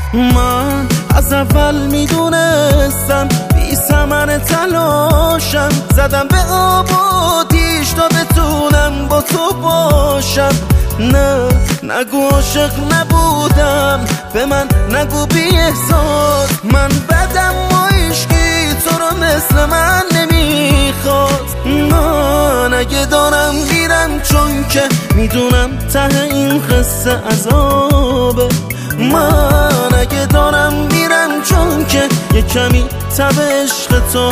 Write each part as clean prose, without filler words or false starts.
من از اول میدونستم بی ثمر تلاشم، زدم به آب و آتیش تا بتونم با تو باشم. نه نگو عاشق نبودم، به من نگو بی احساس، من بدم و عشقی تو رو مثل من نمیخواست. من اگه دارم میرم چون که میدونم ته این قصه عذابه، من اگه دارم میرم چون که یه کمی تب عشق تو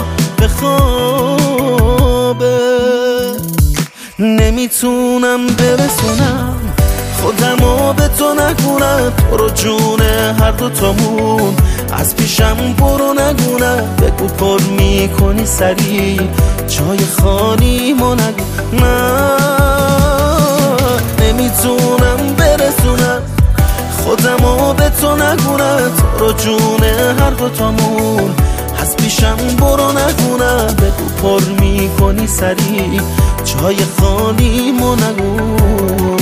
بخوابه. نمیتونم برسونم خودمو به تو نگونم، تو رو جون هر دوتامون از پیشم برو نگونم. بگو پر میکنی سری جای خالی ما نگو. من نمیتونم برسونم خودمو به تو نگونم، تو رو جون هر دوتامون از پیشم برو نگونم. بگو پر میکنی سری جای خالی ما نگونم.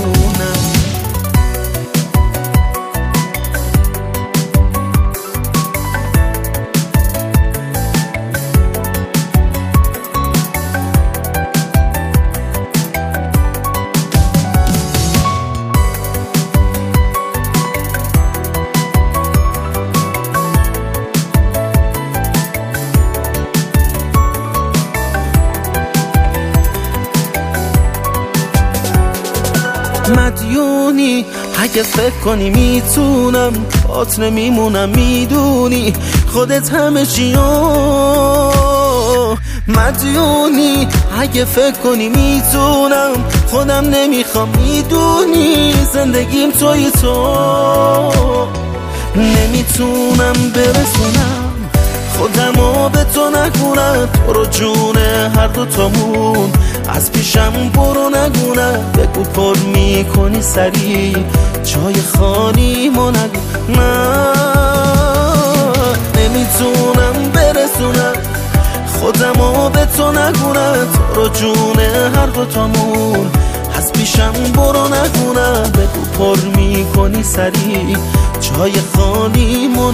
مدیونی اگه فکر کنی میتونم بات نمیمونم، میدونی خودت همه چیو. مدیونی اگه فکر کنی میتونم خودم نمیخوام، میدونی زندگیم توی تو. نمیتونم برسونم خودمو به تو نگونم، تو رو جون هر دوتامون از پیشم برو نگونم. بگو پر میکنی سری جای خالی ما نگو. من نمیتونم برسونم خودمو به تو نگونم، تو رو جون هر دوتامون از پیشم برو نگونم. بگو پر میکنی سری جای خالی ما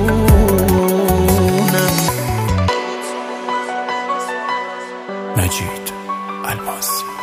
نگونم. مجید الماسی.